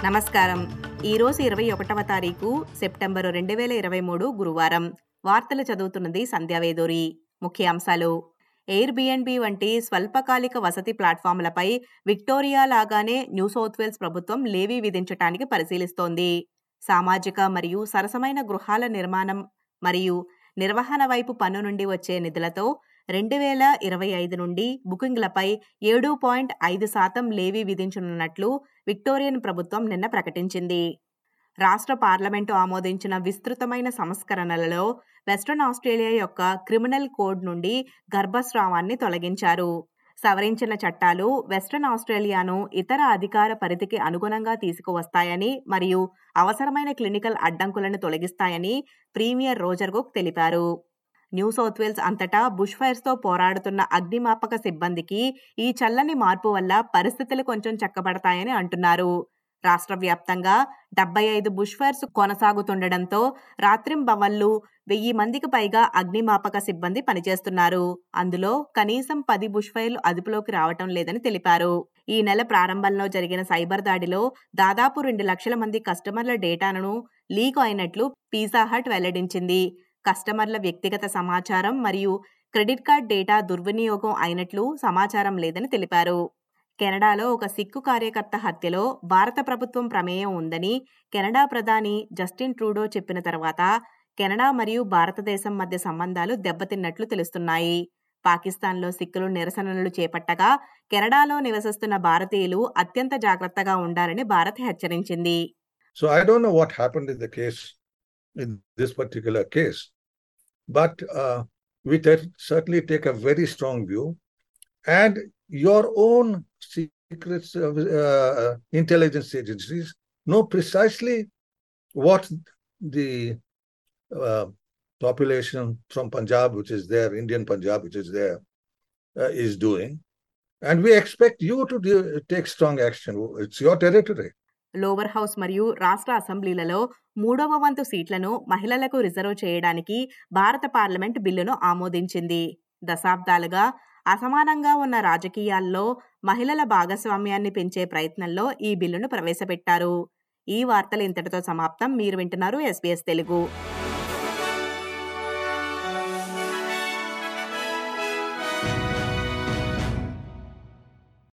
నమస్కారం. ఈరోజు 21వ తారీఖు సెప్టెంబరు 2023 గురువారం. వార్తలు చదువుతున్నది సంధ్యావేదూరి. ముఖ్యాంశాలు: ఎయిర్బిఎన్బి వంటి స్వల్పకాలిక వసతి ప్లాట్ఫామ్లపై విక్టోరియా లాగానే న్యూ సౌత్ వేల్స్ ప్రభుత్వం లేవీ విధించటానికి పరిశీలిస్తోంది. సామాజిక మరియు సరసమైన గృహాల నిర్మాణం మరియు నిర్వహణ వైపు పన్ను నుండి వచ్చే నిధులతో 2025 నుండి బుకింగ్లపై 7.5% లేవీ విధించనున్నట్లు విక్టోరియన్ ప్రభుత్వం నిన్న ప్రకటించింది. రాష్ట్ర పార్లమెంటు ఆమోదించిన విస్తృతమైన సంస్కరణలలో వెస్ట్రన్ ఆస్ట్రేలియా యొక్క క్రిమినల్ కోడ్ నుండి గర్భస్రావాన్ని తొలగించారు. సవరించిన చట్టాలు వెస్ట్రన్ ఆస్ట్రేలియాను ఇతర అధికార పరిధికి అనుగుణంగా తీసుకువస్తాయని మరియు అవసరమైన క్లినికల్ అడ్డంకులను తొలగిస్తాయని ప్రీమియర్ రోజర్ కుక్ తెలిపారు. న్యూ సౌత్ వేల్స్ అంతటా బుష్ ఫైర్స్తో పోరాడుతున్న అగ్నిమాపక సిబ్బందికి ఈ చల్లని మార్పు వల్ల పరిస్థితులు కొంచెం చక్కబడతాయని అంటున్నారు. రాష్ట్ర వ్యాప్తంగా 75 బుష్ ఫైర్స్ కొనసాగుతుండటంతో రాత్రింబవళ్లు 1000 మందికి పైగా అగ్నిమాపక సిబ్బంది పనిచేస్తున్నారు. అందులో కనీసం 10 బుష్ ఫైర్లు అదుపులోకి రావటం లేదని తెలిపారు. ఈ నెల ప్రారంభంలో జరిగిన సైబర్ దాడిలో దాదాపు 2 లక్షల మంది కస్టమర్ల డేటాను లీక్ అయినట్లు పిజ్జా హట్ వెల్లడించింది. కస్టమర్ల వ్యక్తిగత సమాచారం మరియు క్రెడిట్ కార్డ్ డేటా దుర్వినియోగం అయినట్లు సమాచారం లేదని తెలిపారు. కెనడాలో ఒక సిక్కు కార్యకర్త హత్యలో భారత ప్రభుత్వం ప్రమేయం ఉందని కెనడా ప్రధాని జస్టిన్ ట్రూడో చెప్పిన తర్వాత కెనడా మరియు భారతదేశం మధ్య సంబంధాలు దెబ్బతిన్నట్లు తెలుస్తున్నాయి. పాకిస్తాన్లో సిక్కులు నిరసనలు చేపట్టగా కెనడాలో నివసిస్తున్న భారతీయులు అత్యంత జాగ్రత్తగా ఉండాలని భారత్ హెచ్చరించింది. So I don't know what happened in this particular case, but we certainly take a very strong view, and your own secret intelligence agencies know precisely what the population from Punjab, which is there, Indian Punjab, which is there, is doing, and we expect you to take strong action. It's your territory. Lower house మరియు రాష్ట్ర అసెంబ్లీలలో 3వ వంతు సీట్లను మహిళలకు reserve చేయడానికి భారత parliament బిల్లును ఆమోదించింది. దశాబ్దాలుగా అసమానంగా ఉన్న రాజకీయాల్లో మహిళల భాగస్వామ్యాన్ని పెంచే ప్రయత్నంలో ఈ బిల్లును ప్రవేశపెట్టారు. ఈ వార్తలు ఇంతటితో సమాప్తం. మీరు వింటున్నారు SBS తెలుగు.